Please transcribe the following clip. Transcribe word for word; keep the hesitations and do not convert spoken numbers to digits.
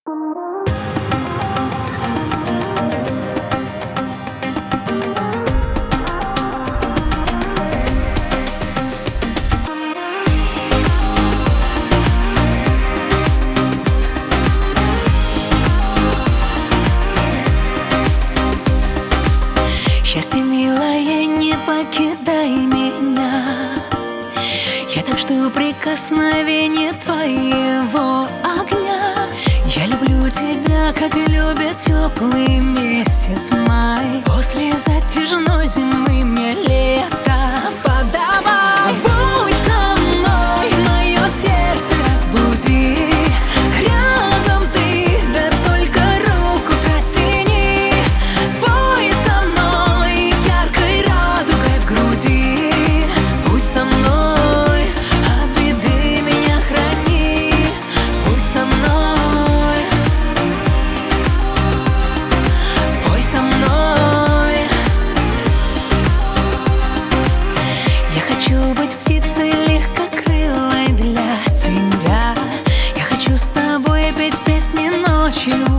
Счастье, милое, не покидай меня. Я так жду прикосновения твоего огня. Я люблю тебя, как и любит теплый месяц май. После затяжной зимы мне лето подавай. Будь со мной, мое сердце разбуди. Рядом ты, да только руку протяни. Пой со мной яркой радугой в груди. Будь со мной, от беды меня храни. Будь со мной, пой со мной. Я хочу быть птицей легкокрылой для тебя. Я хочу с тобой петь песни ночью